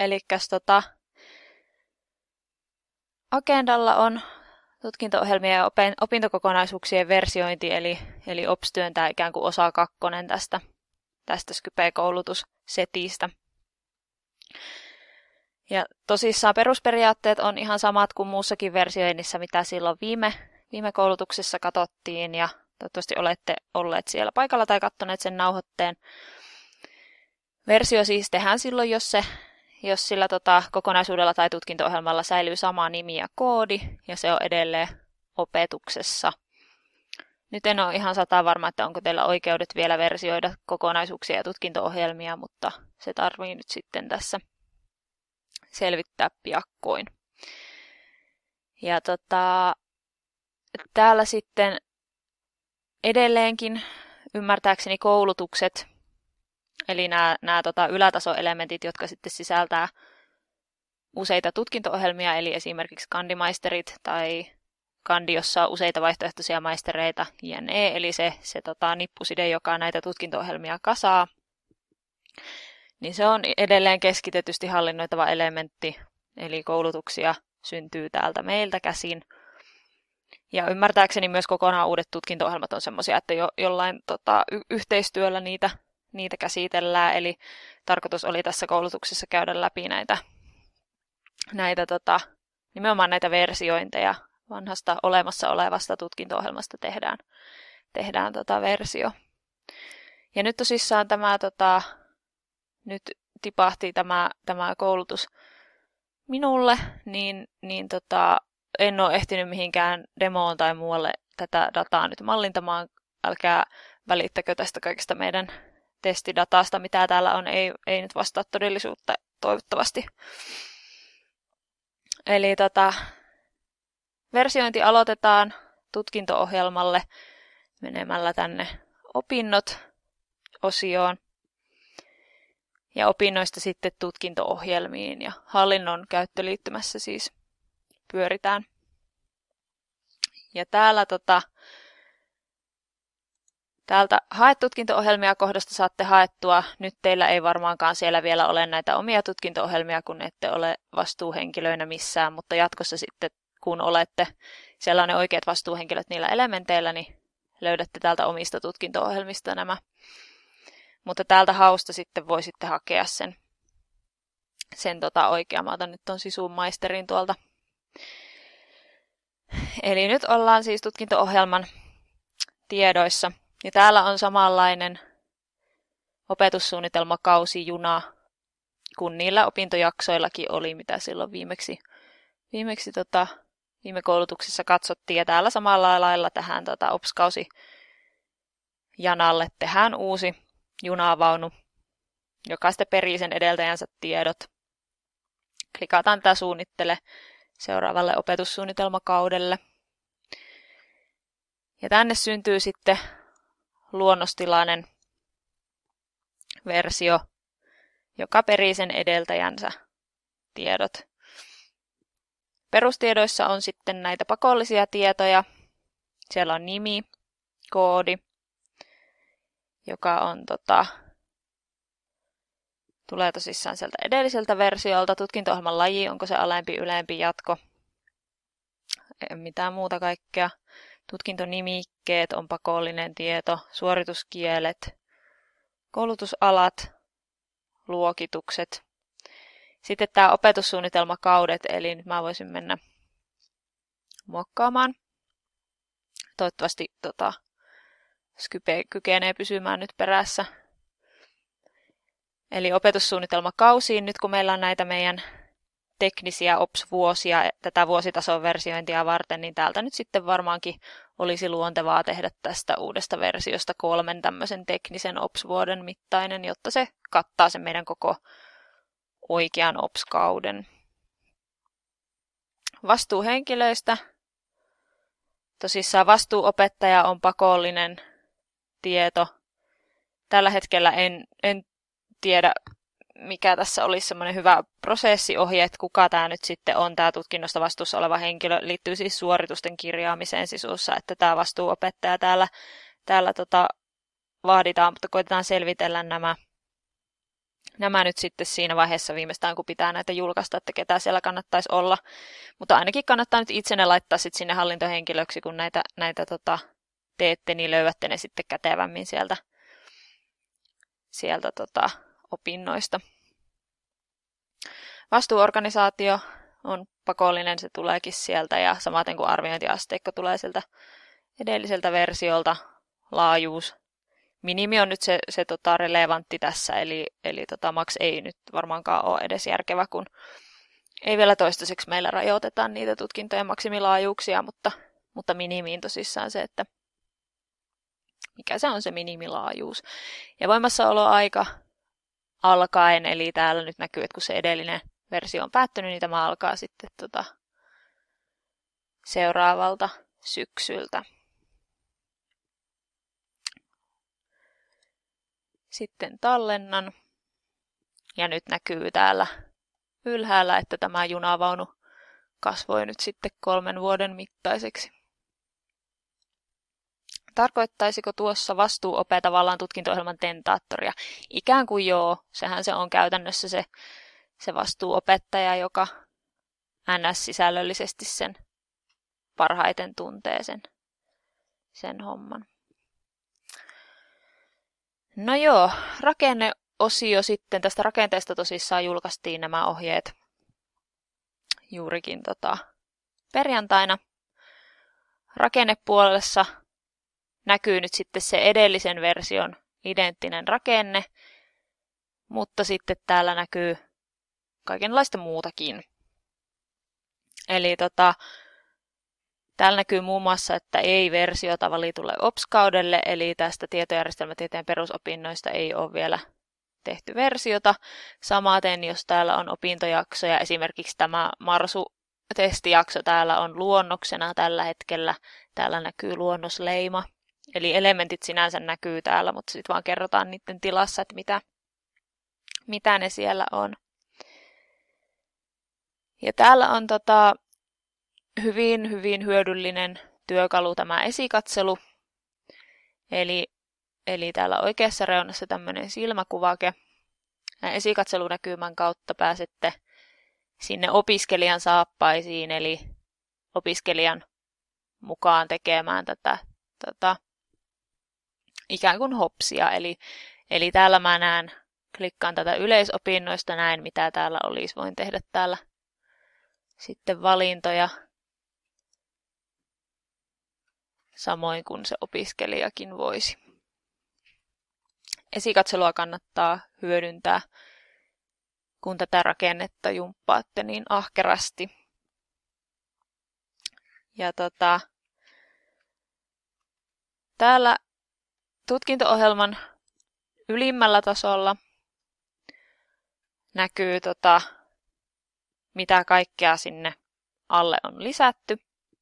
Elikkäs agendalla on tutkinto-ohjelmien ja opintokokonaisuuksien versiointi, eli OPS työntää ikään kuin osa 2 tästä Skype-koulutussetistä. Ja tosissaan perusperiaatteet on ihan samat kuin muussakin versioinnissa, mitä silloin viime koulutuksessa katsottiin, ja toivottavasti olette olleet siellä paikalla tai katsoneet sen nauhoitteen. Versio siis tehdään silloin, jos sillä kokonaisuudella tai tutkinto-ohjelmalla säilyy sama nimi ja koodi, ja se on edelleen opetuksessa. Nyt en ole ihan 100% varma, että onko teillä oikeudet vielä versioida kokonaisuuksia ja tutkinto-ohjelmia, mutta se tarvii nyt sitten tässä selvittää piakkoin. Ja täällä sitten edelleenkin ymmärtääkseni koulutukset, eli nämä ylätasoelementit, jotka sitten sisältää useita tutkinto-ohjelmia, eli esimerkiksi kandimaisterit tai kandi, jossa on useita vaihtoehtoisia maistereita, jne. Eli se nippuside, joka näitä tutkinto-ohjelmia kasaa, niin se on edelleen keskitetysti hallinnoitava elementti, eli koulutuksia syntyy täältä meiltä käsin. Ja ymmärtääkseni myös kokonaan uudet tutkinto-ohjelmat on semmoisia, että jollain yhteistyöllä niitä käsitellään, eli tarkoitus oli tässä koulutuksessa käydä läpi nimenomaan näitä versiointeja. Vanhasta olemassa olevasta tutkinto-ohjelmasta tehdään versio. Ja nyt tosissaan nyt tipahti tämä koulutus minulle, niin en ole ehtinyt mihinkään demoon tai muualle tätä dataa nyt mallintamaan. Älkää välittäkö tästä kaikesta meidän testidatasta, mitä täällä on, ei nyt vastaa todellisuutta toivottavasti. Eli versiointi aloitetaan tutkinto-ohjelmalle menemällä tänne opinnot-osioon. Ja opinnoista sitten tutkinto-ohjelmiin ja hallinnon käyttöliittymässä siis pyöritään. Ja täältä hae tutkinto-ohjelmia kohdasta saatte haettua. Nyt teillä ei varmaankaan siellä vielä ole näitä omia tutkinto-ohjelmia, kun ette ole vastuuhenkilöinä missään, mutta jatkossa sitten, kun olette siellä on ne oikeat vastuuhenkilöt niillä elementeillä, niin löydätte täältä omista tutkinto-ohjelmista nämä. Mutta täältä hausta sitten voi sitten hakea sen oikea. Mä otan nyt ton Sisun maisterin tuolta. Eli nyt ollaan siis tutkinto-ohjelman tiedoissa. Ja täällä on samanlainen opetussuunnitelmakausijuna kuin niillä opintojaksoillakin oli, mitä silloin viimeksi viime koulutuksessa katsottiin. Ja täällä samalla lailla tähän OPS-kausi janalle tehdään uusi junavaunu, joka sitten perii sen edeltäjänsä tiedot. Klikataan tätä suunnittele seuraavalle opetussuunnitelmakaudelle. Ja tänne syntyy sitten luonnostilainen versio, joka perii sen edeltäjänsä tiedot. Perustiedoissa on sitten näitä pakollisia tietoja. Siellä on nimi, koodi, joka on tulee tosissaan sieltä edelliseltä versiolta. Tutkinto-ohjelman laji, onko se alempi, ylempi, jatko, mitään muuta kaikkea. Tutkintonimikkeet on pakollinen tieto, suorituskielet, koulutusalat, luokitukset. Sitten tämä opetussuunnitelmakaudet, eli nyt mä voisin mennä muokkaamaan. Toivottavasti Skype kykenee pysymään nyt perässä. Eli opetussuunnitelmakausiin, nyt kun meillä on näitä meidän teknisiä OPS-vuosia tätä vuositason versiointia varten, niin täältä nyt sitten varmaankin olisi luontevaa tehdä tästä uudesta versiosta 3 tämmöisen teknisen OPS-vuoden mittainen, jotta se kattaa sen meidän koko oikean OPS-kauden. Vastuuhenkilöistä. Tosissaan vastuuopettaja on pakollinen tieto. Tällä hetkellä en tiedä, mikä tässä olisi semmoinen hyvä prosessiohje, että kuka tämä nyt sitten on, tämä tutkinnosta vastuussa oleva henkilö, liittyy siis suoritusten kirjaamiseen Sisussa, että tämä vastuuopettaja täällä vaaditaan, mutta koitetaan selvitellä nämä nämä nyt sitten siinä vaiheessa viimeistään, kun pitää näitä julkaista, että ketä siellä kannattaisi olla. Mutta ainakin kannattaa nyt itsenne laittaa sitten sinne hallintohenkilöksi, kun näitä teette, niin löydätte ne sitten kätevämmin sieltä opinnoista. Vastuuorganisaatio on pakollinen, se tuleekin sieltä ja samaten kuin arviointiasteikko tulee sieltä edelliseltä versiolta. Laajuus. Minimi on nyt se relevantti tässä, eli max ei nyt varmaankaan ole edes järkevä, kun ei vielä toistaiseksi meillä rajoiteta niitä tutkintojen maksimilaajuuksia, mutta minimiin tosissaan se, että mikä se on se minimilaajuus. Ja voimassaoloaika alkaen, eli täällä nyt näkyy, että kun se edellinen versio on päättynyt, niin tämä alkaa sitten seuraavalta syksyltä. Sitten tallennan. Ja nyt näkyy täällä ylhäällä, että tämä junavaunu kasvoi nyt sitten 3 vuoden mittaiseksi. Tarkoittaisiko tuossa vastuuope tavallaan tutkinto-ohjelman tentaattoria? Ikään kuin joo, sehän se on käytännössä se vastuuopettaja, joka NS-sisällöllisesti sen parhaiten tuntee sen homman. No joo, rakenneosio sitten. Tästä rakenteesta tosissaan julkaistiin nämä ohjeet juurikin perjantaina. Rakennepuolessa näkyy nyt sitten se edellisen version identtinen rakenne, mutta sitten täällä näkyy kaikenlaista muutakin. Eli täällä näkyy muun muassa, että ei versiota valitulle OPS-kaudelle, eli tästä tietojärjestelmätieteen perusopinnoista ei ole vielä tehty versiota. Samaten, jos täällä on opintojaksoja, esimerkiksi tämä Marsu-testijakso täällä on luonnoksena tällä hetkellä. Täällä näkyy luonnosleima, eli elementit sinänsä näkyy täällä, mutta sitten vaan kerrotaan niiden tilassa, että mitä ne siellä on. Ja täällä on hyvin hyödyllinen työkalu tämä esikatselu. Eli täällä oikeassa reunassa tämmöinen silmäkuvake. Esikatselunäkymän kautta pääsette sinne opiskelijan saappaisiin, eli opiskelijan mukaan tekemään tätä ikään kuin hopsia. Eli täällä mä klikkaan tätä yleisopinnoista, näen mitä täällä olisi. Voin tehdä täällä sitten valintoja. Samoin kuin se opiskelijakin voisi. Esikatselua kannattaa hyödyntää, kun tätä rakennetta jumppaatte niin ahkerasti. Ja täällä tutkinto-ohjelman ylimmällä tasolla näkyy mitä kaikkea sinne alle on lisätty.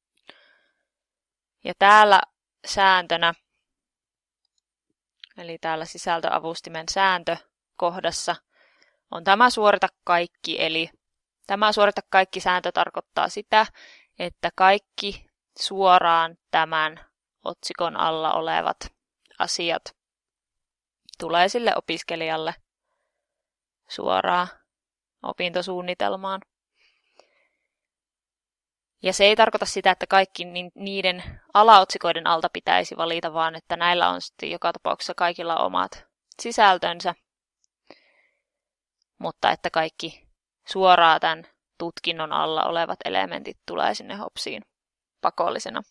Ja täällä sääntönä, eli täällä sisältöavustimen sääntökohdassa, on tämä suorita kaikki. Eli tämä suorita kaikki sääntö tarkoittaa sitä, että kaikki suoraan tämän otsikon alla olevat asiat tulee sille opiskelijalle suoraan opintosuunnitelmaan. Ja se ei tarkoita sitä, että kaikki niiden alaotsikoiden alta pitäisi valita, vaan että näillä on sitten joka tapauksessa kaikilla omat sisältönsä, mutta että kaikki suoraan tämän tutkinnon alla olevat elementit tulee sinne hopsiin pakollisena.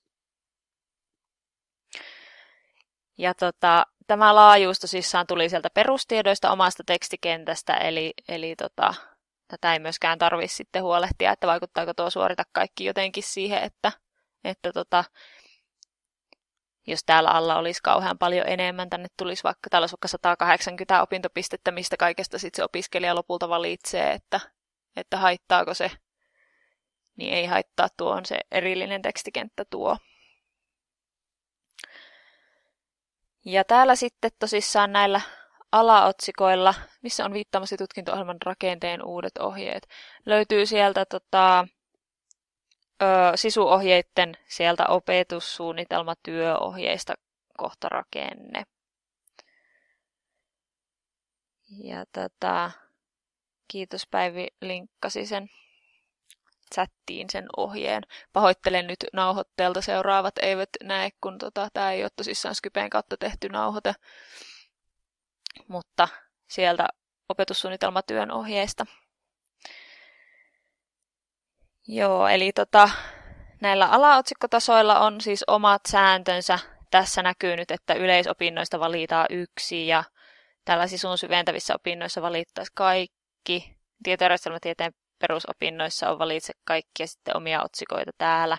Ja tämä laajuus tosissaan tuli sieltä perustiedoista omasta tekstikentästä, eli tätä ei myöskään tarvitse sitten huolehtia, että vaikuttaako tuo suorita kaikki jotenkin siihen, että jos täällä alla olisi kauhean paljon enemmän, tänne tulisi täällä olisi vaikka 180 opintopistettä, mistä kaikesta sitten se opiskelija lopulta valitsee, että haittaako se, niin ei haittaa, tuo on se erillinen tekstikenttä tuo. Ja täällä sitten tosissaan näillä alaotsikoilla, missä on viittaamasi tutkinto-ohjelman rakenteen uudet ohjeet, löytyy sieltä sisuohjeiden sieltä opetussuunnitelmatyöohjeista kohta rakenne. Ja kiitos Päivi, linkkasi sen chattiin sen ohjeen. Pahoittelen nyt nauhoitteelta seuraavat eivät näe, kun tämä ei ole tosissaan Skypen kautta tehty nauhoite, mutta sieltä opetussuunnitelmatyön ohjeista. Joo, eli näillä alaotsikkotasoilla on siis omat sääntönsä. Tässä näkyy nyt, että yleisopinnoista valitaan 1 ja täällä sisun syventävissä opinnoissa valittaisiin kaikki. Tietojärjestelmätieteen perusopinnoissa on valitse kaikki ja sitten omia otsikoita täällä.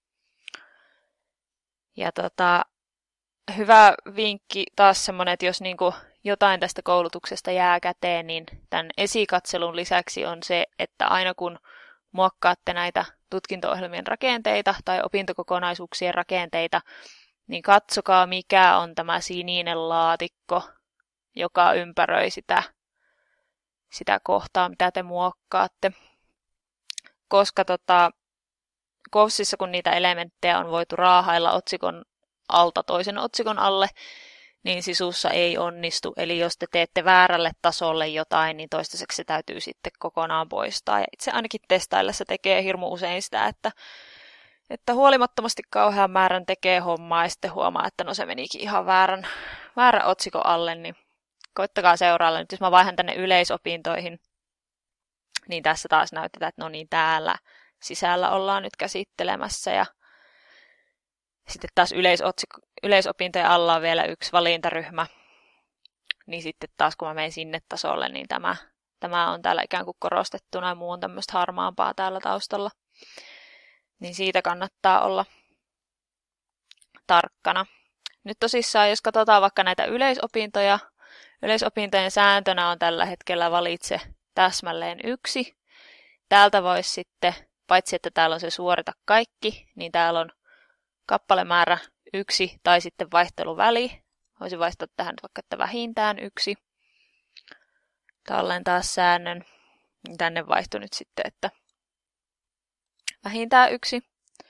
Ja hyvä vinkki taas semmoinen, että jos niinku jotain tästä koulutuksesta jää käteen, niin tämän esikatselun lisäksi on se, että aina kun muokkaatte näitä tutkinto-ohjelmien rakenteita tai opintokokonaisuuksien rakenteita, niin katsokaa mikä on tämä sininen laatikko, joka ympäröi sitä kohtaa, mitä te muokkaatte. Koska KOVSissa, kun niitä elementtejä on voitu raahailla otsikon alta toisen otsikon alle, niin sisussa ei onnistu. Eli jos te teette väärälle tasolle jotain, niin toistaiseksi se täytyy sitten kokonaan poistaa. Ja itse ainakin testaillessa tekee hirmu usein sitä, että huolimattomasti kauhean määrän tekee hommaa ja sitten huomaa, että no se menikin ihan väärän otsikon alle, niin koittakaa seurailla. Nyt jos mä vaihan tänne yleisopintoihin, niin tässä taas näytetään, että no niin täällä sisällä ollaan nyt käsittelemässä ja sitten taas yleisopintojen alla on vielä 1 valintaryhmä, niin sitten taas kun mä menen sinne tasolle, niin tämä on täällä ikään kuin korostettuna ja muu on tämmöistä harmaampaa täällä taustalla. Niin siitä kannattaa olla tarkkana. Nyt tosissaan, jos katsotaan vaikka näitä yleisopintoja, yleisopintojen sääntönä on tällä hetkellä valitse täsmälleen 1. Täältä voisi sitten, paitsi että täällä on se suorita kaikki, niin täällä on kappalemäärä 1 tai sitten vaihteluväli. Voisin vaihtaa tähän vaikka, että vähintään 1. Tallentaa säännön. Tänne vaihtui nyt sitten, että vähintään 1.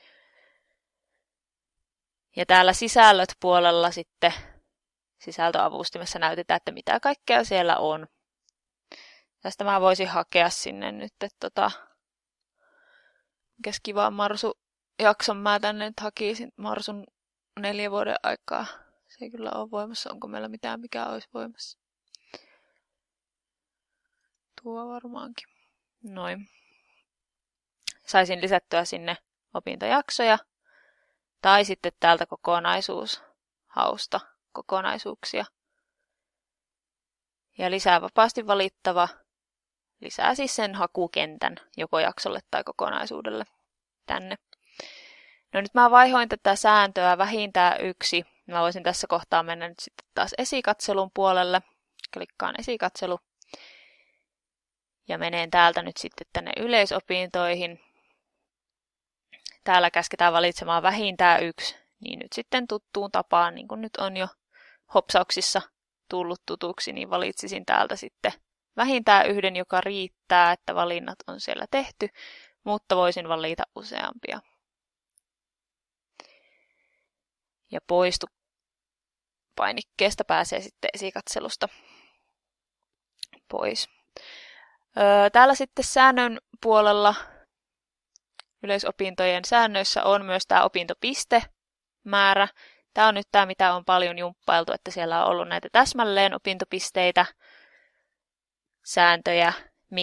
Ja täällä sisällöt puolella sitten sisältöavustimessa näytetään, että mitä kaikkea siellä on. Tästä mä voisin hakea sinne nyt, että mikäs kivaa Marsu-jakson mä tänne nyt hakisin Marsun 4 vuoden aikaa. Se ei kyllä ole voimassa. Onko meillä mitään, mikä olisi voimassa? Tuo varmaankin. Noin. Saisin lisättyä sinne opintojaksoja. Tai sitten täältä kokonaisuushausta kokonaisuuksia. Ja lisää vapaasti valittava. Lisää siis sen hakukentän joko jaksolle tai kokonaisuudelle tänne. No nyt mä vaihoin tätä sääntöä vähintään 1. Mä voisin tässä kohtaa mennä nyt sitten taas esikatselun puolelle. Klikkaan esikatselu. Ja menen täältä nyt sitten tänne yleisopintoihin. Täällä käsketään valitsemaan vähintään 1. Niin nyt sitten tuttuun tapaan, niin kuin nyt on jo hopsauksissa tullut tutuksi, niin valitsisin täältä sitten vähintään 1, joka riittää, että valinnat on siellä tehty, mutta voisin valita useampia. Ja poistu painikkeesta pääsee sitten esikatselusta pois. Täällä sitten säännön puolella yleisopintojen säännöissä on myös tämä opintopistemäärä. Tämä on nyt tämä, mitä on paljon jumppailtu, että siellä on ollut näitä täsmälleen opintopisteitä, sääntöjä,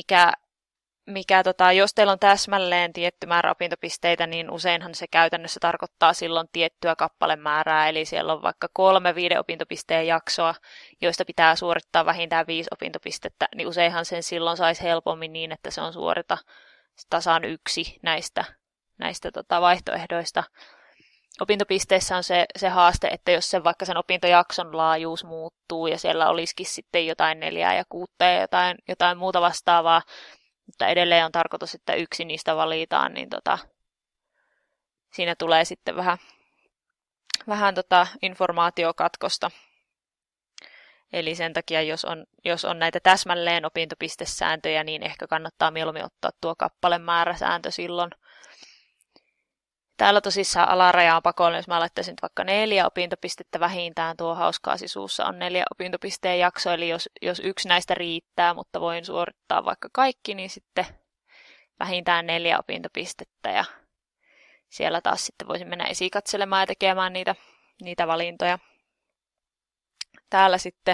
jos teillä on täsmälleen tietty määrä opintopisteitä, niin useinhan se käytännössä tarkoittaa silloin tiettyä kappalemäärää, eli siellä on vaikka 3 5 jaksoa, joista pitää suorittaa vähintään 5 opintopistettä, niin useinhan sen silloin saisi helpommin niin, että se on suorita tasan 1 näistä vaihtoehdoista. Opintopisteissä on se haaste, että jos vaikka sen opintojakson laajuus muuttuu ja siellä olisikin sitten jotain 4 ja 6 ja jotain muuta vastaavaa, mutta edelleen on tarkoitus, että 1 niistä valitaan, niin siinä tulee sitten vähän informaatiokatkosta. Eli sen takia, jos on näitä täsmälleen opintopistesääntöjä, niin ehkä kannattaa mieluummin ottaa tuo kappalemääräsääntö silloin. Täällä tosissaan alaraja on pakollinen, jos mä laittaisin nyt vaikka 4 opintopistettä vähintään, tuo hauskaa sisuussa on 4 opintopisteen jakso, eli jos yksi näistä riittää, mutta voin suorittaa vaikka kaikki, niin sitten vähintään 4 opintopistettä, ja siellä taas sitten voisin mennä esikatselemaan ja tekemään niitä valintoja. Täällä sitten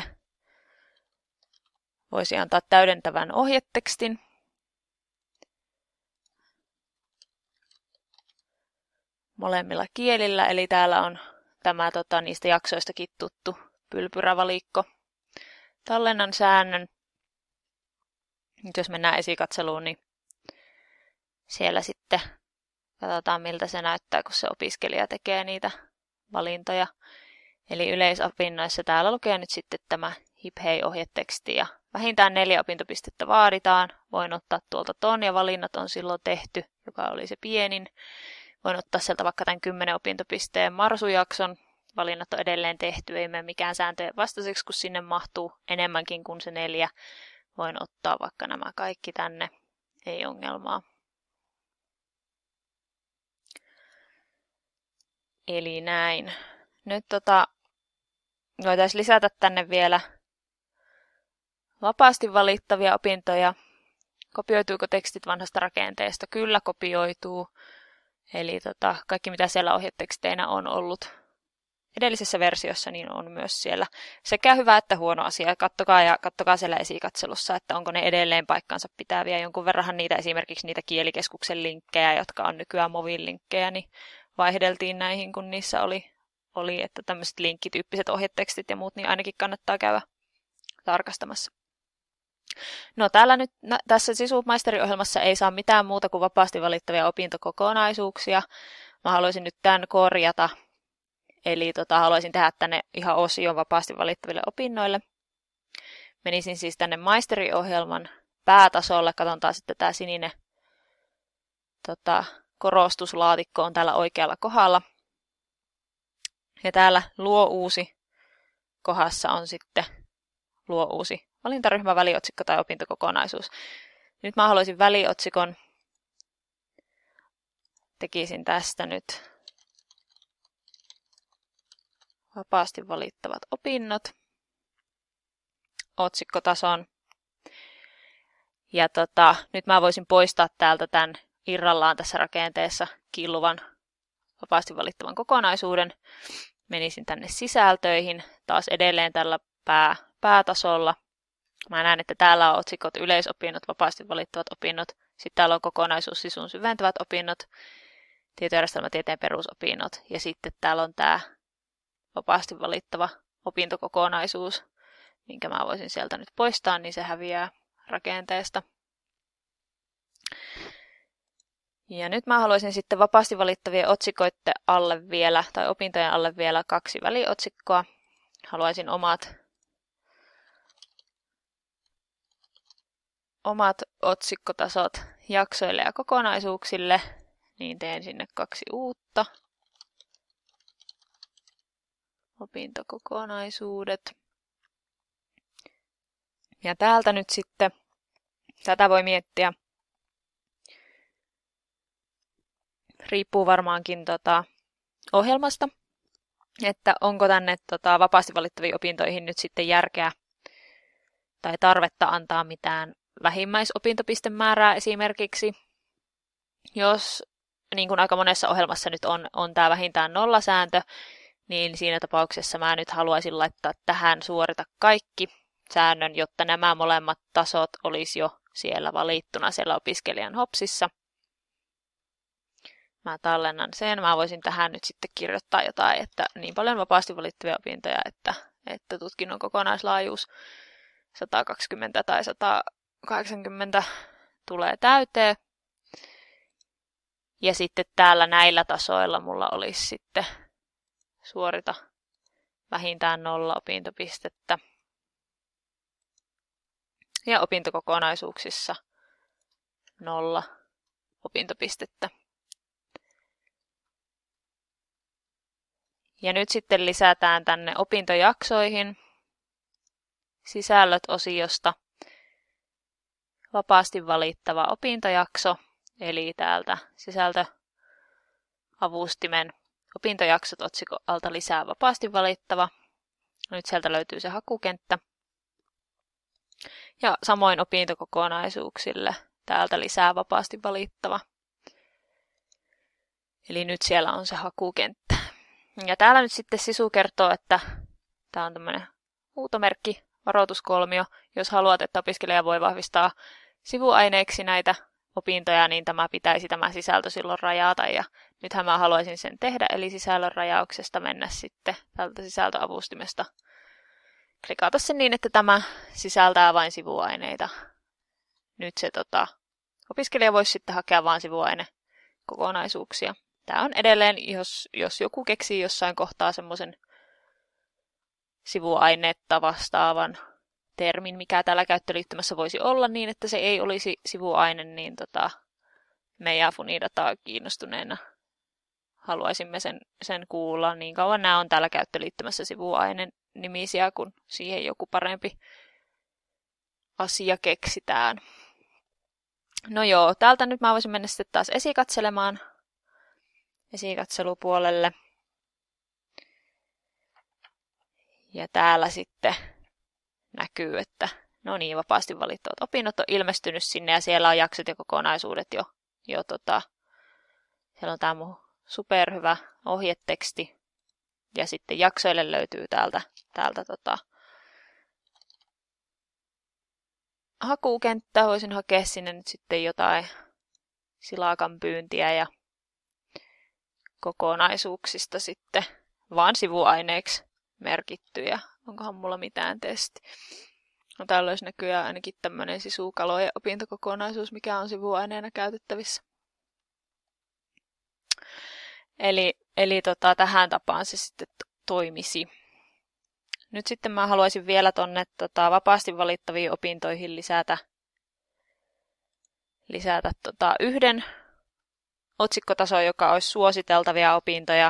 voisi antaa täydentävän ohjetekstin. Molemmilla kielillä, eli täällä on tämä niistä jaksoistakin tuttu pylpyrävalikko. Tallennan säännön. Nyt jos mennään esikatseluun, niin siellä sitten katsotaan miltä se näyttää, kun se opiskelija tekee niitä valintoja. Eli yleisopinnoissa täällä lukee nyt sitten tämä HipHei-ohjeteksti ja vähintään 4 opintopistettä vaaditaan. Voin ottaa tuolta ton ja valinnat on silloin tehty, joka oli se pienin. Voin ottaa sieltä vaikka tämän 10 opintopisteen marsujakson. Valinnat on edelleen tehty, ei mene mikään sääntöjen vastaiseksi, kun sinne mahtuu enemmänkin kuin se 4. Voin ottaa vaikka nämä kaikki tänne, ei ongelmaa. Eli näin. Nyt voitaisiin lisätä tänne vielä vapaasti valittavia opintoja. Kopioituuko tekstit vanhasta rakenteesta? Kyllä kopioituu. Eli kaikki mitä siellä ohjeteksteinä on ollut edellisessä versiossa, niin on myös siellä sekä hyvä että huono asia. Kattokaa siellä esikatselussa, että onko ne edelleen paikkansa pitäviä. Jonkun verranhan niitä esimerkiksi niitä kielikeskuksen linkkejä, jotka on nykyään mobiililinkkejä, niin vaihdeltiin näihin, kun niissä oli että tämmöiset linkkityyppiset ohjetekstit ja muut, niin ainakin kannattaa käydä tarkastamassa. No täällä nyt tässä SISU-maisteriohjelmassa ei saa mitään muuta kuin vapaasti valittavia opintokokonaisuuksia. Mä haluaisin nyt tämän korjata, eli haluaisin tehdä tänne ihan osion vapaasti valittaville opinnoille. Menisin siis tänne maisteriohjelman päätasolle, katsotaan sitten tämä sininen korostuslaatikko on täällä oikealla kohdalla. Ja täällä luo uusi kohdassa on sitten luo uusi valintaryhmä, väliotsikko tai opintokokonaisuus. Nyt mä haluaisin väliotsikon. Tekisin tästä nyt vapaasti valittavat opinnot otsikkotason. Ja nyt mä voisin poistaa täältä tämän irrallaan tässä rakenteessa killuvan vapaasti valittavan kokonaisuuden. Menisin tänne sisältöihin, taas edelleen tällä päätasolla. Mä näen, että täällä on otsikot yleisopinnot, vapaasti valittavat opinnot. Sitten täällä on kokonaisuus sisun syventävät opinnot, tietojärjestelmätieteen perusopinnot. Ja sitten täällä on tämä vapaasti valittava opintokokonaisuus, minkä mä voisin sieltä nyt poistaa, niin se häviää rakenteesta. Ja nyt mä haluaisin sitten vapaasti valittavien otsikoiden alle vielä, tai opintojen alle vielä 2 väliotsikkoa. Haluaisin omat otsikkotasot jaksoille ja kokonaisuuksille, niin teen sinne 2 uutta. Opintokokonaisuudet. Ja täältä nyt sitten, tätä voi miettiä, riippuu varmaankin ohjelmasta, että onko tänne vapaasti valittaviin opintoihin nyt sitten järkeä tai tarvetta antaa mitään vähimmäisopintopistemäärää esimerkiksi. Jos, niin kuin aika monessa ohjelmassa nyt on tämä vähintään 0 sääntö, niin siinä tapauksessa mä nyt haluaisin laittaa tähän suorita kaikki säännön, jotta nämä molemmat tasot olisi jo siellä valittuna siellä opiskelijan hopsissa. Mä tallennan sen. Mä voisin tähän nyt sitten kirjoittaa jotain, että niin paljon vapaasti valittavia opintoja, että tutkinnon kokonaislaajuus 120 tai 180 tulee täyteen. Ja sitten täällä näillä tasoilla mulla olisi sitten suorita vähintään 0 opintopistettä. Ja opintokokonaisuuksissa 0 opintopistettä. Ja nyt sitten lisätään tänne opintojaksoihin sisällöt-osiosta vapaasti valittava opintojakso. Eli täältä avustimen opintojaksot otsikon alta lisää vapaasti valittava. Nyt sieltä löytyy se hakukenttä. Ja samoin opintokokonaisuuksille täältä lisää vapaasti valittava. Eli nyt siellä on se hakukenttä. Ja täällä nyt sitten Sisu kertoo, että tämä on tämmöinen huutomerkki, varoituskolmio. Jos haluat, että opiskelija voi vahvistaa sivuaineeksi näitä opintoja, niin tämä sisältö silloin rajata. Ja nythän mä haluaisin sen tehdä, eli sisällön rajauksesta mennä sitten tältä sisältöavustimesta. Klikata sen niin, että tämä sisältää vain sivuaineita. Nyt se opiskelija voisi sitten hakea vain sivuainekokonaisuuksia. Tämä on edelleen, jos joku keksii jossain kohtaa semmoisen sivuainetta vastaavan termin, mikä täällä käyttöliittymässä voisi olla niin, että se ei olisi sivuaine, niin me ja Funidataa kiinnostuneena haluaisimme sen kuulla. Niin kauan nämä on täällä käyttöliittymässä sivuaine nimisiä, kun siihen joku parempi asia keksitään. No joo, täältä nyt mä voisin mennä sitten taas esikatselemaan esikatselupuolelle. Ja täällä sitten näkyy, että no niin, vapaasti valittavat opinnot on ilmestynyt sinne ja siellä on jaksot ja kokonaisuudet jo siellä on tämä mun superhyvä ohjeteksti ja sitten jaksoille löytyy täältä hakukenttä. Voisin hakea sinne nyt sitten jotain silakan pyyntiä ja kokonaisuuksista sitten vaan sivuaineeksi merkittyjä. Onkohan mulla mitään testi? No täällä olisi näkyään ainakin tämmöinen sisukalojen opintokokonaisuus, mikä on sivuaineena käytettävissä. Eli tähän tapaan se sitten toimisi. Nyt sitten mä haluaisin vielä tonne vapaasti valittaviin opintoihin lisätä yhden otsikkotason, joka olisi suositeltavia opintoja.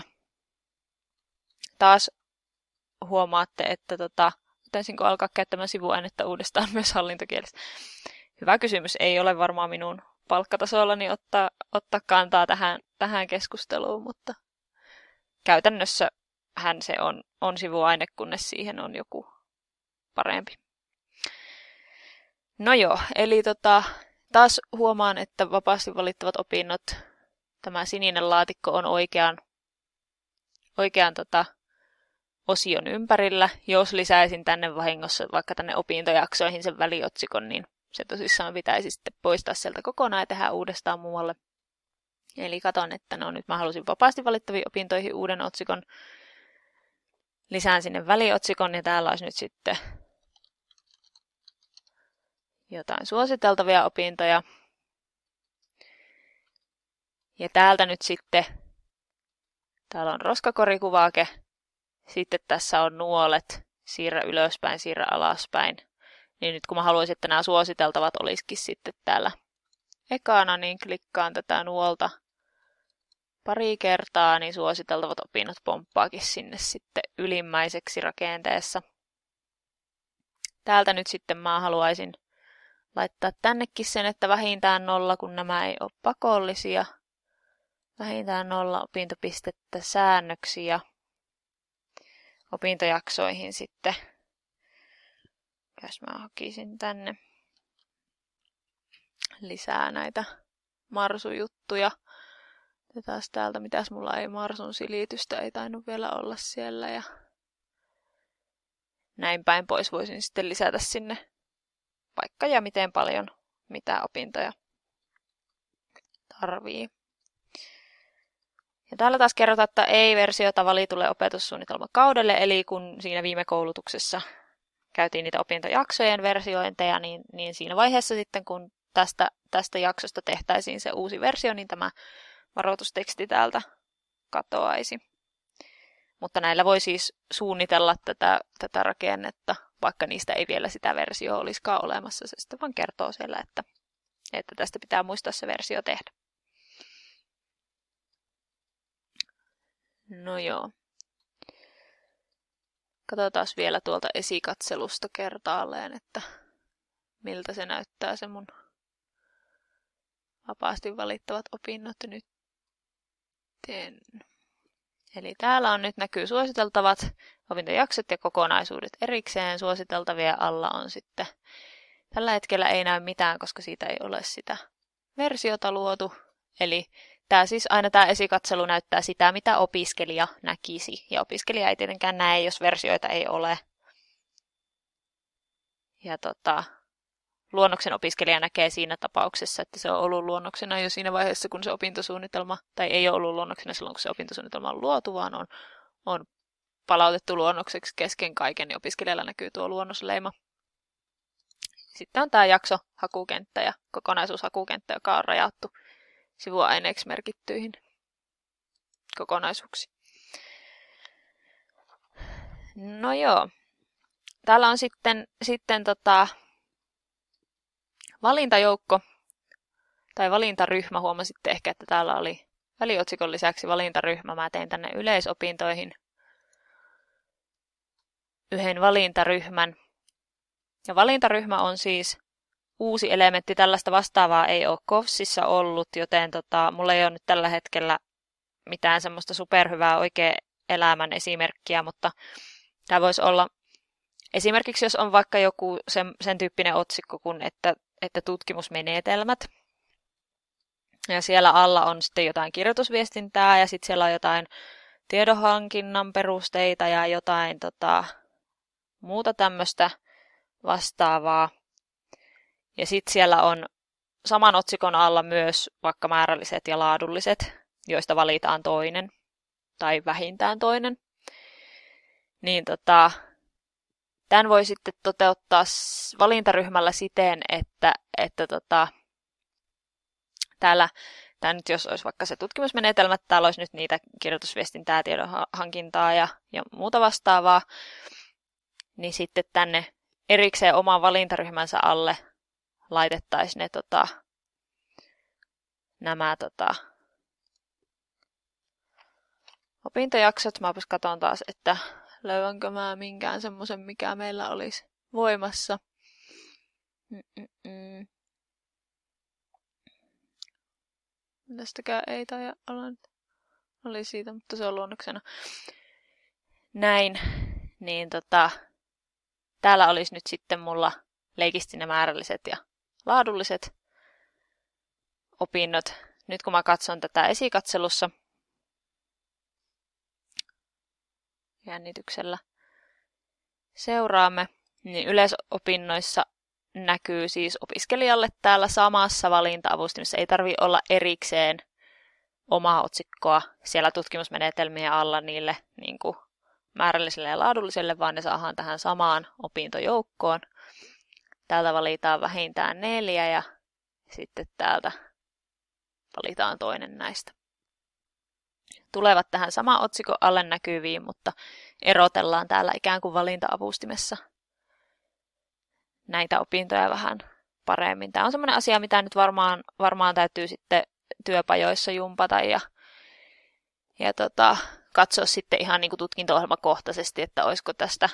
Taas huomaatte, että pitäisinkö alkaa käyttämään sivuainetta uudestaan myös hallintokielessä. Hyvä kysymys. Ei ole varmaan minun palkkatasollani ottaa kantaa tähän keskusteluun, mutta käytännössä se on sivuaine, kunnes siihen on joku parempi. No joo, eli taas huomaan, että vapaasti valittavat opinnot, tämä sininen laatikko on oikean osion ympärillä. Jos lisäisin tänne vahingossa vaikka tänne opintojaksoihin sen väliotsikon, niin se tosissaan pitäisi sitten poistaa sieltä kokonaan ja tehdä uudestaan muualle. Eli katon, että no nyt mä halusin vapaasti valittaviin opintoihin uuden otsikon. Lisään sinne väliotsikon ja täällä olisi nyt sitten jotain suositeltavia opintoja. Ja täältä nyt sitten, täällä on roskakorikuvake, sitten tässä on nuolet, siirrä ylöspäin, siirrä alaspäin. Niin nyt kun mä haluaisin, että nämä suositeltavat olisikin sitten täällä ekana, niin klikkaan tätä nuolta pari kertaa, niin suositeltavat opinnot pomppaakin sinne sitten ylimmäiseksi rakenteessa. Täältä nyt sitten mä haluaisin laittaa tännekin sen, että vähintään 0, kun nämä ei ole pakollisia. Vähintään 0 opintopistettä säännöksiä ja opintojaksoihin sitten. Käs mä hakisin tänne lisää näitä marsujuttuja. Ja taas täältä, mitäs mulla ei marsun silitystä, ei tainnut vielä olla siellä. Ja näin päin pois voisin sitten lisätä sinne vaikka ja miten paljon, mitä opintoja tarvii. Ja täällä taas kerrotaan, että ei-versiota valitulle opetussuunnitelmakaudelle, eli kun siinä viime koulutuksessa käytiin niitä opintojaksojen versiointeja, niin siinä vaiheessa sitten, kun tästä jaksosta tehtäisiin se uusi versio, niin tämä varoitusteksti täältä katoaisi. Mutta näillä voi siis suunnitella tätä rakennetta, vaikka niistä ei vielä sitä versiota olisikaan olemassa. Se sitten vaan kertoo siellä, että tästä pitää muistaa se versio tehdä. No joo. Katsotaan vielä tuolta esikatselusta kertaalleen, että miltä se näyttää se mun vapaasti valittavat opinnot nyt. sitten. Eli täällä on nyt näkyy suositeltavat opintojaksot ja kokonaisuudet erikseen. Suositeltavien alla on sitten, tällä hetkellä ei näy mitään, koska siitä ei ole sitä versiota luotu. Eli tämä esikatselu näyttää sitä, mitä opiskelija näkisi. Ja opiskelija ei tietenkään näe, jos versioita ei ole. Ja luonnoksen opiskelija näkee siinä tapauksessa, että se on ollut luonnoksena jo siinä vaiheessa, kun se opintosuunnitelma, tai ei ole ollut luonnoksena silloin, kun se opintosuunnitelma on luotu, vaan on palautettu luonnokseksi kesken kaiken, niin opiskelijalla näkyy tuo luonnosleima. Sitten on tämä jaksohakukenttä ja kokonaisuushakukenttä, joka on rajattu sivuaineeksi merkittyihin kokonaisuuksiin. No joo. Täällä on sitten valintajoukko tai valintaryhmä. Huomasitte ehkä, että täällä oli väliotsikon lisäksi valintaryhmä. Mä tein tänne yleisopintoihin yhden valintaryhmän. Ja valintaryhmä on siis uusi elementti. Tällaista vastaavaa ei ole KOVSissa ollut, joten mulla ei ole nyt tällä hetkellä mitään semmoista superhyvää oikea elämän esimerkkiä, mutta tämä voisi olla esimerkiksi, jos on vaikka joku sen tyyppinen otsikko kuin, että tutkimusmenetelmät. Ja siellä alla on sitten jotain kirjoitusviestintää ja sitten siellä on jotain tiedonhankinnan perusteita ja jotain muuta tämmöistä vastaavaa. Ja sitten siellä on saman otsikon alla myös vaikka määrälliset ja laadulliset, joista valitaan toinen tai vähintään toinen. Niin tämän voi sitten toteuttaa valintaryhmällä siten, että täällä nyt jos olisi vaikka se tutkimusmenetelmä, täällä olisi nyt niitä kirjoitusviestintää, tiedonhankintaa ja muuta vastaavaa, niin sitten tänne erikseen oman valintaryhmänsä alle laitettaisiin ne nämä opintojaksot. Mäpäs katson taas, että löydänkö mä minkään semmoisen, mikä meillä olisi voimassa. Tästäkään ei tai oli siitä, mutta se on luonnoksena. Näin, niin täällä olisi nyt sitten mulla leikisti ne määrälliset ja laadulliset opinnot. Nyt kun mä katson tätä esikatselussa jännityksellä seuraamme, niin yleisopinnoissa näkyy siis opiskelijalle täällä samassa valinta-avustimessa. Ei tarvitse olla erikseen omaa otsikkoa siellä tutkimusmenetelmien alla niille niin kuin määrälliselle ja laadulliselle, vaan ne saadaan tähän samaan opintojoukkoon. Täältä valitaan vähintään 4 ja sitten täältä valitaan toinen näistä. Tulevat tähän saman otsikon alle näkyviin, mutta erotellaan täällä ikään kuin valinta-avustimessa näitä opintoja vähän paremmin. Tämä on semmoinen asia, mitä nyt varmaan täytyy sitten työpajoissa jumpata ja katsoa sitten ihan niin kuin tutkinto-ohjelmakohtaisesti, että olisiko tästä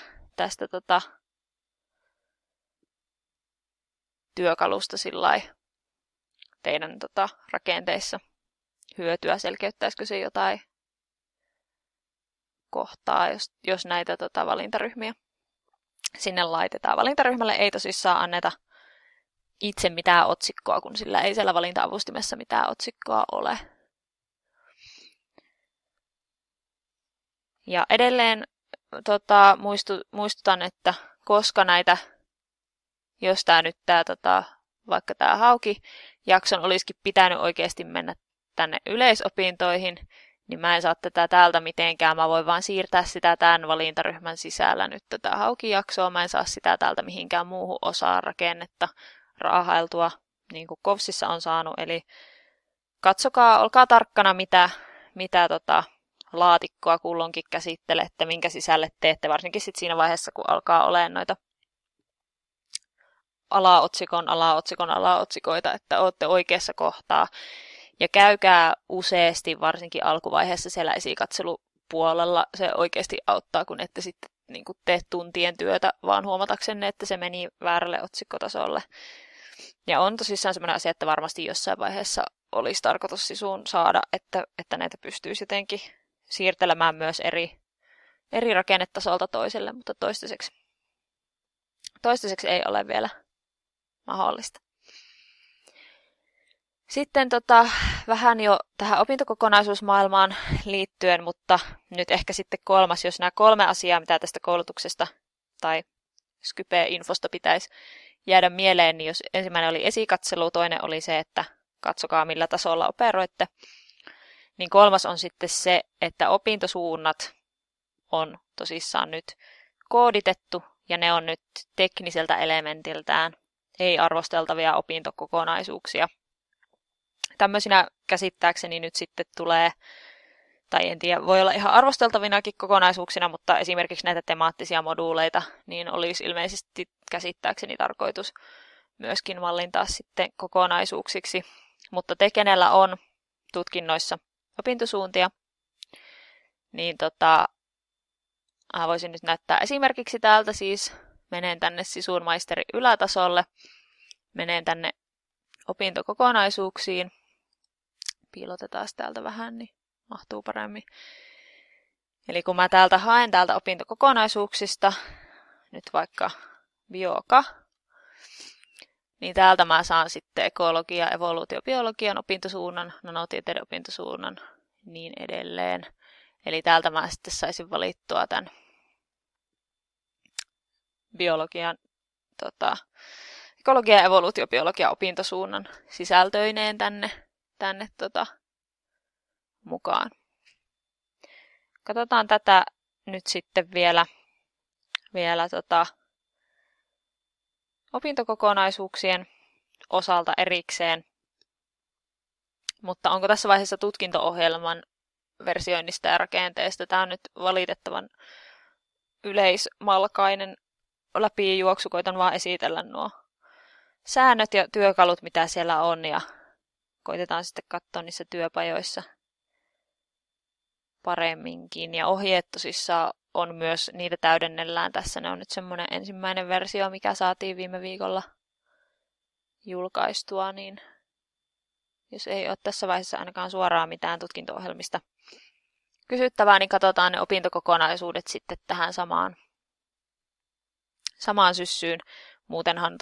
työkalusta sillai teidän rakenteissa hyötyä, selkeyttäisikö se jotain kohtaa, jos näitä valintaryhmiä sinne laitetaan. Valintaryhmälle ei tosissaan anneta itse mitään otsikkoa, kun sillä ei siellä valinta-avustimessa mitään otsikkoa ole. Ja edelleen muistutan, että koska jos vaikka tämä Hauki-jakson olisikin pitänyt oikeasti mennä tänne yleisopintoihin, niin mä en saa tätä täältä mitenkään. Mä voin vaan siirtää sitä tämän valintaryhmän sisällä nyt tätä Hauki-jaksoa. Mä en saa sitä täältä mihinkään muuhun osaan rakennetta raahailtua, niin kuin KOVSissa on saanut. Eli katsokaa, olkaa tarkkana, mitä laatikkoa kulloinkin käsittelette, minkä sisälle teette, varsinkin sit siinä vaiheessa, kun alkaa olemaan noita alaotsikoita, että olette oikeassa kohtaa. Ja käykää useasti, varsinkin alkuvaiheessa siellä esikatselupuolella. Se oikeasti auttaa, kun ette sitten niin kuin tee tuntien työtä, vaan huomataksenne, että se meni väärälle otsikkotasolle. Ja on tosissaan sellainen asia, että varmasti jossain vaiheessa olisi tarkoitus sisuun saada, että näitä pystyisi jotenkin siirtelemään myös eri rakennetasolta toiselle, mutta toistaiseksi ei ole vielä mahdollista. Sitten vähän jo tähän opintokokonaisuusmaailmaan liittyen, mutta nyt ehkä sitten kolmas, jos nämä 3 asiaa, mitä tästä koulutuksesta tai Skype-infosta pitäisi jäädä mieleen, niin jos ensimmäinen oli esikatselu, toinen oli se, että katsokaa millä tasolla operoitte, niin 3 on sitten se, että opintosuunnat on tosissaan nyt kooditettu ja ne on nyt tekniseltä elementiltään ei-arvosteltavia opintokokonaisuuksia. Tämmöisinä käsittääkseni nyt sitten tulee, tai en tiedä, voi olla ihan arvosteltavinakin kokonaisuuksina, mutta esimerkiksi näitä temaattisia moduuleita, niin olisi ilmeisesti käsittääkseni tarkoitus myöskin mallintaa sitten kokonaisuuksiksi. Mutta te, kenellä on tutkinnoissa opintosuuntia, niin voisin nyt näyttää esimerkiksi täältä siis, menen tänne Sisun maisteri ylätasolle, menen tänne opintokokonaisuuksiin, piilotetaan täältä vähän, niin mahtuu paremmin. Eli kun mä täältä haen täältä opintokokonaisuuksista, nyt vaikka bioka, niin täältä mä saan sitten ekologia, evoluutiobiologian opintosuunnan, nanotieteiden opintosuunnan, niin edelleen. Eli täältä mä sitten saisin valittua tämän biologian, ekologia- ja evoluutiobiologian opintosuunnan sisältöineen tänne mukaan. Katsotaan tätä nyt sitten vielä opintokokonaisuuksien osalta erikseen. Mutta onko tässä vaiheessa tutkinto-ohjelman versioinnista ja rakenteesta? Tämä on nyt valitettavan yleismalkainen läpijuoksu. Koitan vaan esitellä nuo säännöt ja työkalut, mitä siellä on, ja koitetaan sitten katsoa niissä työpajoissa paremminkin. Ja ohjeet tosissaan on myös, niitä täydennellään tässä. Ne on nyt semmoinen ensimmäinen versio, mikä saatiin viime viikolla julkaistua, niin jos ei ole tässä vaiheessa ainakaan suoraan mitään tutkinto-ohjelmista kysyttävää, niin katsotaan ne opintokokonaisuudet sitten tähän samaan syssyyn. Muutenhan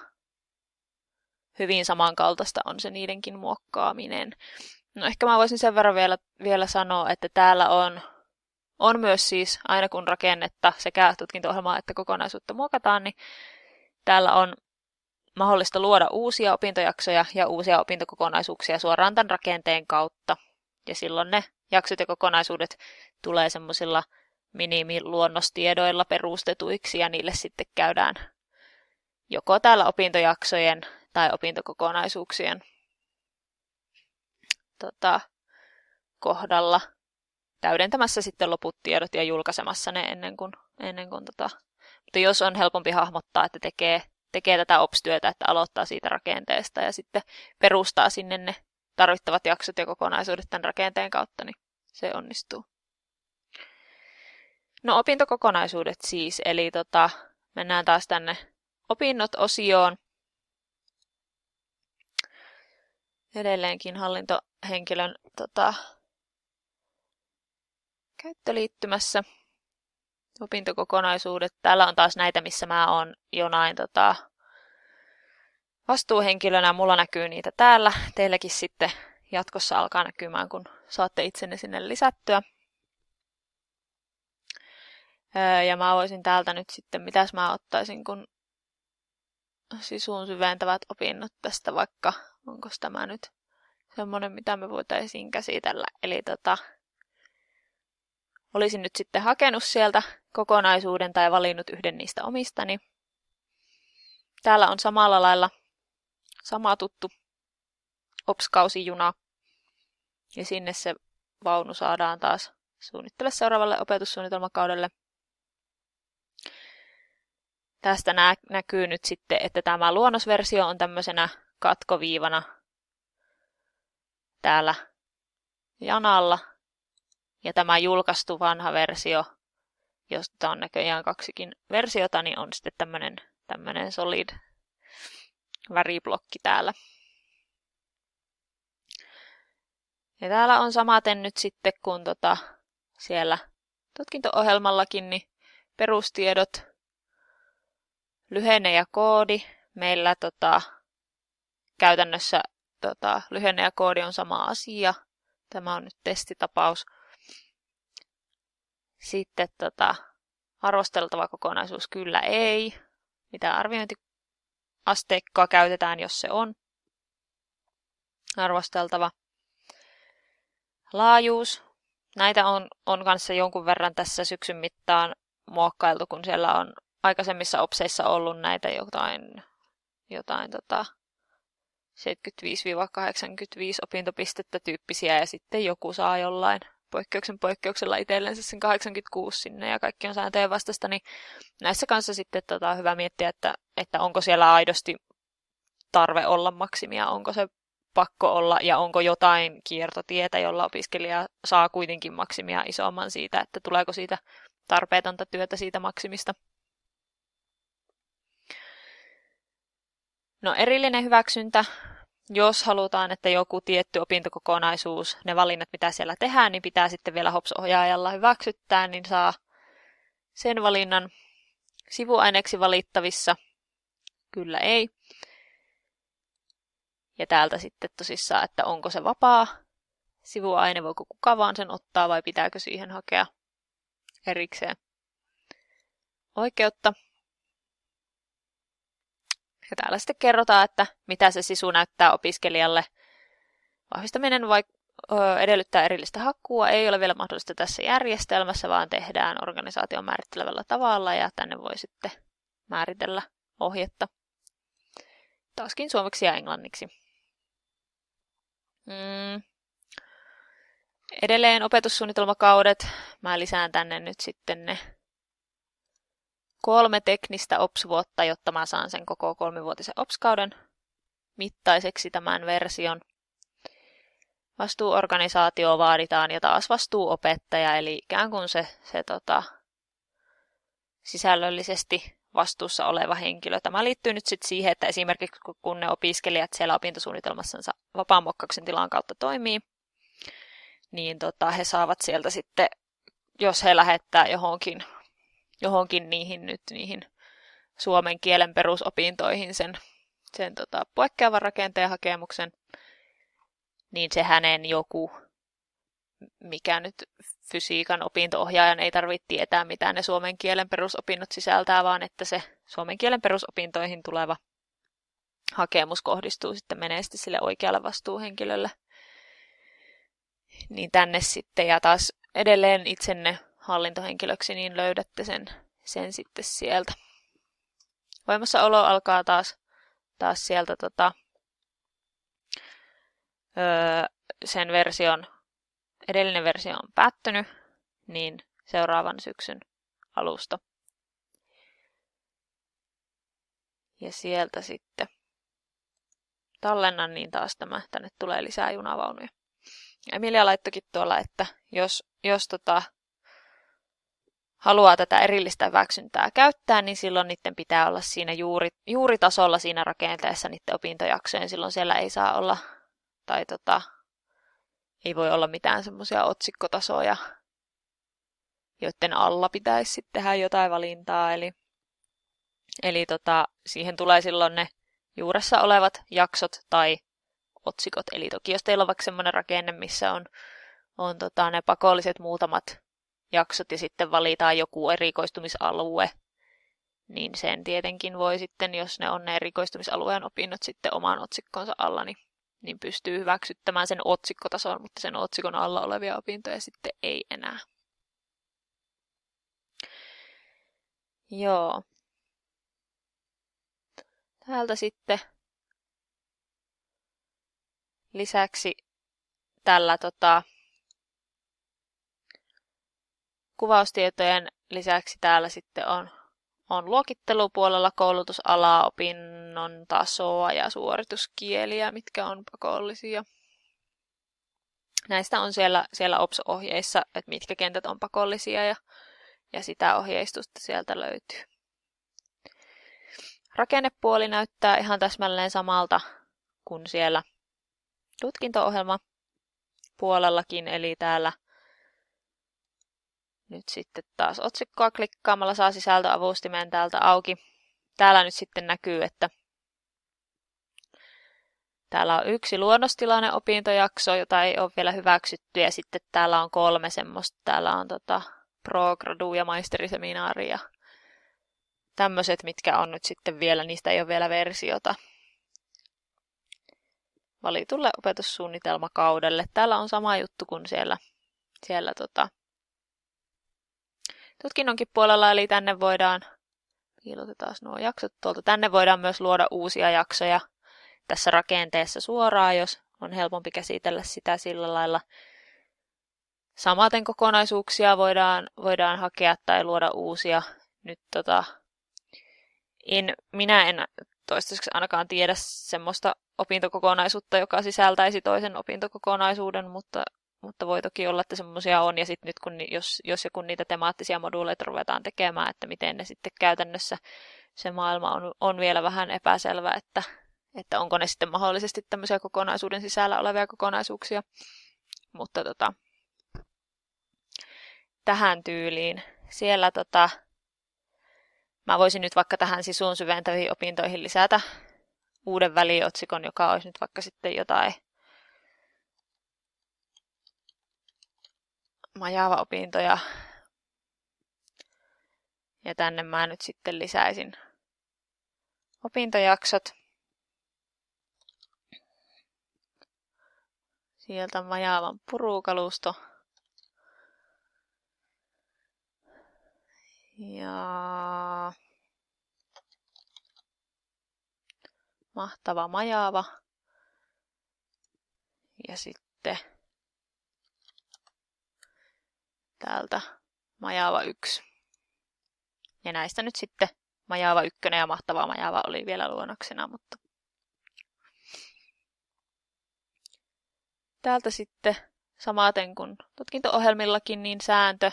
hyvin samankaltaista on se niidenkin muokkaaminen. No ehkä mä voisin sen verran vielä sanoa, että täällä on myös siis, aina kun rakennetta sekä tutkinto-ohjelmaa että kokonaisuutta muokataan, niin täällä on mahdollista luoda uusia opintojaksoja ja uusia opintokokonaisuuksia suoraan tämän rakenteen kautta. Ja silloin ne jaksot ja kokonaisuudet tulee semmoisilla minimiluonnostiedoilla perustetuiksi ja niille sitten käydään joko täällä opintojaksojen tai opintokokonaisuuksien kohdalla täydentämässä sitten loput tiedot ja julkaisemassa ne ennen kuin mutta jos on helpompi hahmottaa, että tekee tätä OPS-työtä, että aloittaa siitä rakenteesta ja sitten perustaa sinne ne tarvittavat jaksot ja kokonaisuudet tämän rakenteen kautta, niin se onnistuu. No opintokokonaisuudet siis, eli mennään taas tänne opinnot-osioon. Edelleenkin hallintohenkilön käyttöliittymässä. Opintokokonaisuudet. Täällä on taas näitä, missä mä oon jonain vastuuhenkilönä. Mulla näkyy niitä täällä. Teilläkin sitten jatkossa alkaa näkymään, kun saatte itsenne sinne lisättyä. Ja mä voisin täältä nyt sitten, mitäs mä ottaisin, kun sisuun syventävät opinnot tästä vaikka, onko tämä nyt semmoinen, mitä me voitaisiin käsitellä. Eli olisin nyt sitten hakenut sieltä kokonaisuuden tai valinnut yhden niistä omistani. Täällä on samalla lailla sama tuttu OPS-kausijuna. Ja sinne se vaunu saadaan taas suunnittele seuraavalle opetussuunnitelmakaudelle. Tästä näkyy nyt sitten, että tämä luonnosversio on tämmöisenä katkoviivana täällä janalla. Ja tämä julkaistu vanha versio, josta on näköjään 2 versiota, niin on sitten tämmöinen solid väriblokki täällä. Ja täällä on samaten nyt sitten kuin siellä tutkinto-ohjelmallakin, niin perustiedot, lyhenne ja koodi. Meillä käytännössä lyhenne ja koodi on sama asia. Tämä on nyt testitapaus. Sitten arvosteltava kokonaisuus kyllä ei. Mitä arviointiasteikkoa käytetään, jos se on arvosteltava. Laajuus. Näitä on kanssa jonkun verran tässä syksyn mittaan muokkailtu, kun siellä on aikaisemmissa opseissa ollut näitä jotain 75-85 opintopistettä tyyppisiä ja sitten joku saa jollain poikkeuksella itsellensä sen 86 sinne ja kaikki on sääntöjen vastaista, niin näissä kanssa sitten on hyvä miettiä, että onko siellä aidosti tarve olla maksimia, onko se pakko olla ja onko jotain kiertotietä, jolla opiskelija saa kuitenkin maksimia isomman siitä, että tuleeko siitä tarpeetonta työtä siitä maksimista. No erillinen hyväksyntä. Jos halutaan, että joku tietty opintokokonaisuus, ne valinnat mitä siellä tehdään, niin pitää sitten vielä HOPS-ohjaajalla hyväksyttää, niin saa sen valinnan sivuaineeksi valittavissa. Kyllä ei. Ja täältä sitten tosissaan, että onko se vapaa sivuaine, voiko kuka vaan sen ottaa vai pitääkö siihen hakea erikseen oikeutta. Ja täällä sitten kerrotaan, että mitä se sisu näyttää opiskelijalle. Vahvistaminen edellyttää erillistä hakua, ei ole vielä mahdollista tässä järjestelmässä, vaan tehdään organisaation määrittelevällä tavalla ja tänne voi sitten määritellä ohjetta. Taaskin suomeksi ja englanniksi. Edelleen opetussuunnitelmakaudet. Mä lisään tänne nyt sitten ne 3 teknistä OPS-vuotta, jotta mä saan sen koko 3-vuotisen OPS-kauden mittaiseksi tämän version. Vastuuorganisaatio vaaditaan ja taas vastuuopettaja, eli ikään kuin se sisällöllisesti vastuussa oleva henkilö. Tämä liittyy nyt sitten siihen, että esimerkiksi kun ne opiskelijat siellä opintosuunnitelmassansa vapaan-muokkauksen tilan kautta toimii, niin he saavat sieltä sitten, jos he lähettää johonkin niihin suomen kielen perusopintoihin sen poikkeavan rakenteen hakemuksen, niin se hänen joku, mikä nyt fysiikan opinto-ohjaajan ei tarvitse tietää, mitä ne suomen kielen perusopinnot sisältää, vaan että se suomen kielen perusopintoihin tuleva hakemus kohdistuu sitten meneesti sille oikealle vastuuhenkilölle. Niin tänne sitten, ja taas edelleen itsenne hallintohenkilöksi, niin löydätte sen sitten sieltä. Voimassaolo alkaa taas sieltä sen edellinen versio on päättynyt, niin seuraavan syksyn alusta. Ja sieltä sitten tallennan, niin taas tänne tulee lisää junavaunuja. Emilia laittokin tuolla, että jos haluaa tätä erillistä hyväksyntää käyttää, niin silloin niiden pitää olla siinä juuritasolla siinä rakenteessa niiden opintojaksojen. Silloin siellä ei saa olla, tai ei voi olla mitään semmoisia otsikkotasoja, joiden alla pitäisi sitten tehdä jotain valintaa. Eli siihen tulee silloin ne juuressa olevat jaksot tai otsikot. Eli toki jos teillä on vaikka semmoinen rakenne, missä on ne pakolliset muutamat jaksot ja sitten valitaan joku erikoistumisalue, niin sen tietenkin voi sitten, jos ne on ne erikoistumisalueen opinnot sitten oman otsikkonsa alla, niin pystyy hyväksyttämään sen otsikkotason, mutta sen otsikon alla olevia opintoja sitten ei enää. Joo. Täältä sitten lisäksi tällä kuvaustietojen lisäksi täällä sitten on luokittelupuolella koulutusalaa, opinnon tasoa ja suorituskieliä, mitkä on pakollisia. Näistä on siellä OPS-ohjeissa, että mitkä kentät on pakollisia ja sitä ohjeistusta sieltä löytyy. rakennepuoli näyttää ihan täsmälleen samalta kuin siellä tutkinto-ohjelma puolellakin, eli täällä nyt sitten taas otsikkoa klikkaamalla saa sisältöavustimen täältä auki. Täällä nyt sitten näkyy, että täällä on 1 luonnostilainen opintojakso, jota ei ole vielä hyväksytty, ja sitten täällä on 3 semmoista. Täällä on pro-gradu ja maisteriseminaari ja tämmöiset, mitkä on nyt sitten vielä, niistä ei ole vielä versiota valitulle opetussuunnitelmakaudelle. Täällä on sama juttu kuin siellä tutkinnonkin puolella, eli tänne voidaan, piilotetaan nuo jaksot tuolta, tänne voidaan myös luoda uusia jaksoja tässä rakenteessa suoraan, jos on helpompi käsitellä sitä sillä lailla. Samaten kokonaisuuksia voidaan hakea tai luoda uusia. Nyt minä en toistaiseksi ainakaan tiedä semmoista opintokokonaisuutta, joka sisältäisi toisen opintokokonaisuuden, mutta voi toki olla, että semmoisia on. Ja sitten nyt, jos ja kun niitä temaattisia moduuleita ruvetaan tekemään, että miten ne sitten käytännössä se maailma on vielä vähän epäselvä, että onko ne sitten mahdollisesti tämmöisiä kokonaisuuden sisällä olevia kokonaisuuksia. Mutta tähän tyyliin. Siellä mä voisin nyt vaikka tähän sisuun syventäviin opintoihin lisätä uuden väliotsikon, joka olisi nyt vaikka sitten jotain Majava-opintoja. Ja tänne mä nyt sitten lisäisin opintojaksot. Sieltä Majavan purukalusto. Ja mahtava Majava. Ja sitten täältä Majava 1. Ja näistä nyt sitten Majava 1 ja mahtava Majava oli vielä luonnoksena, mutta täältä sitten samaten kuin tutkinto-ohjelmillakin, niin sääntö.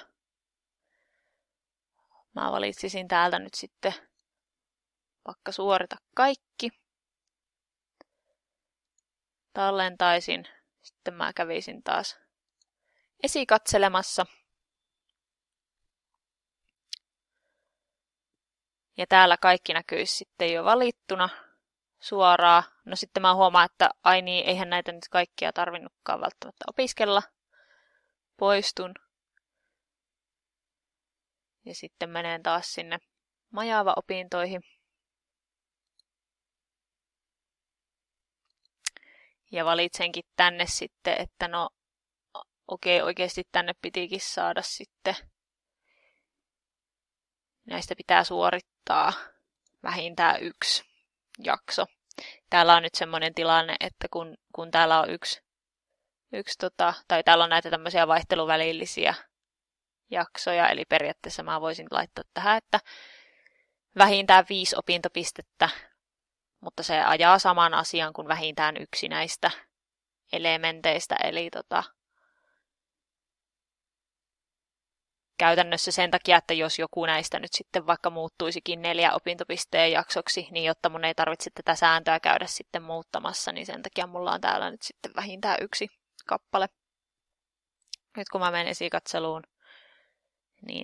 Mä valitsisin täältä nyt sitten vaikka suorita kaikki. Tallentaisin. Sitten mä kävisin taas esikatselemassa. Ja täällä kaikki näkyisi sitten jo valittuna suoraan. No sitten mä huomaan, että ai niin, eihän näitä nyt kaikkia tarvinnutkaan välttämättä opiskella. Poistun. Ja sitten menen taas sinne Majava-opintoihin. Ja valitsenkin tänne sitten, että no okei, oikeasti tänne pitikin saada sitten. Näistä pitää suorittaa vähintään 1 jakso. Täällä on nyt semmoinen tilanne, että kun täällä on tai täällä on näitä tämmöisiä vaihteluvälillisiä jaksoja, eli periaatteessa mä voisin laittaa tähän, että vähintään 5 opintopistettä, mutta se ajaa saman asian kuin vähintään 1 näistä elementeistä, eli käytännössä sen takia, että jos joku näistä nyt sitten vaikka muuttuisikin 4 opintopisteen jaksoksi, niin jotta mun ei tarvitse tätä sääntöä käydä sitten muuttamassa, niin sen takia mulla on täällä nyt sitten vähintään 1 kappale. Nyt kun mä menen esikatseluun, niin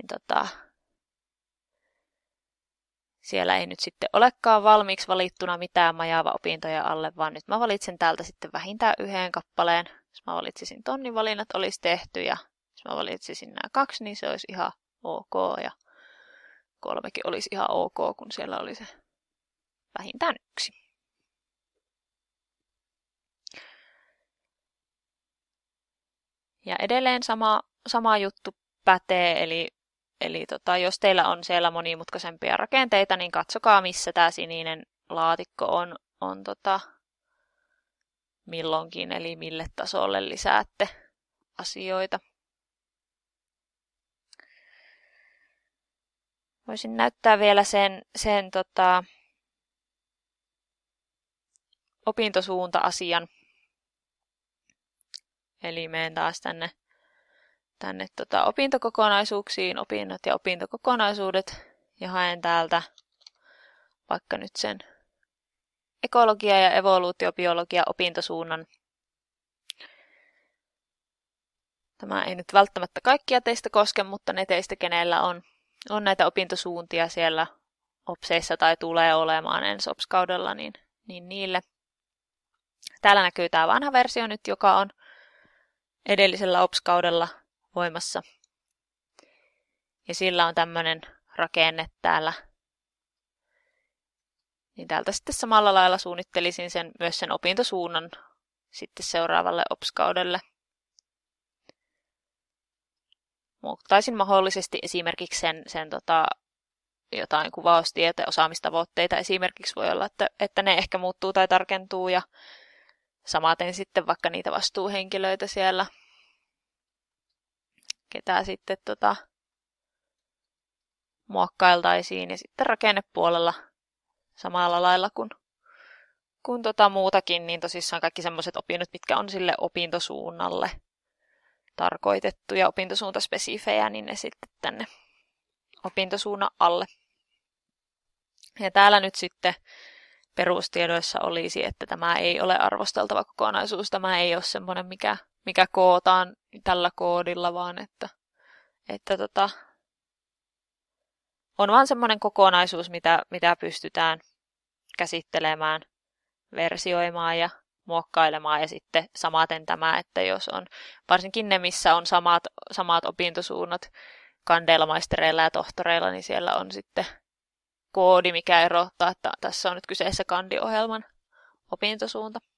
siellä ei nyt sitten olekaan valmiiksi valittuna mitään Majava-opintoja alle, vaan nyt mä valitsen täältä sitten vähintään 1 kappaleen. Jos mä valitsisin tonnin valinnat olisi tehty ja jos mä valitsisin nämä 2, niin se olisi ihan ok ja 3 olisi ihan ok, kun siellä oli se vähintään 1. Ja edelleen sama juttu pätee, eli jos teillä on siellä monimutkaisempia rakenteita, niin katsokaa missä tämä sininen laatikko on milloinkin, eli mille tasolle lisäätte asioita. Voisin näyttää vielä sen opintosuunta-asian. Eli menen taas tänne opintokokonaisuuksiin, opinnot ja opintokokonaisuudet ja haen täältä vaikka nyt sen ekologia- ja evoluutiobiologia opintosuunnan. Tämä ei nyt välttämättä kaikkia teistä koske, mutta ne teistä, kenellä on näitä opintosuuntia siellä OPSeissa tai tulee olemaan ensi OPS-kaudella, niin niille. Täällä näkyy tämä vanha versio nyt, joka on edellisellä OPS-kaudella voimassa. Ja sillä on tämmöinen rakenne täällä. Niin täältä sitten samalla lailla suunnittelisin myös sen opintosuunnan sitten seuraavalle OPS-kaudelle. Muuttaisin mahdollisesti esimerkiksi sen jotain kuvaustietä ja osaamistavoitteita. Esimerkiksi voi olla, että ne ehkä muuttuu tai tarkentuu ja samaten sitten vaikka niitä vastuuhenkilöitä siellä, ketä sitten muokkailtaisiin ja sitten rakennepuolella samalla lailla kuin muutakin, niin tosissaan kaikki semmoiset opinnot, mitkä on sille opintosuunnalle tarkoitettuja opintosuuntaspesifejä, niin ne sitten tänne opintosuunnan alle. Ja täällä nyt sitten perustiedoissa olisi, että tämä ei ole arvosteltava kokonaisuus, tämä ei ole semmoinen, mikä kootaan tällä koodilla, vaan että on vaan semmoinen kokonaisuus, mitä pystytään käsittelemään, versioimaan ja muokkailemaan. Ja sitten samaten tämä, että jos on varsinkin ne, missä on samat opintosuunnat kandeilla, maistereilla ja tohtoreilla, niin siellä on sitten koodi, mikä erottaa, että tässä on nyt kyseessä kandiohjelman opintosuunta.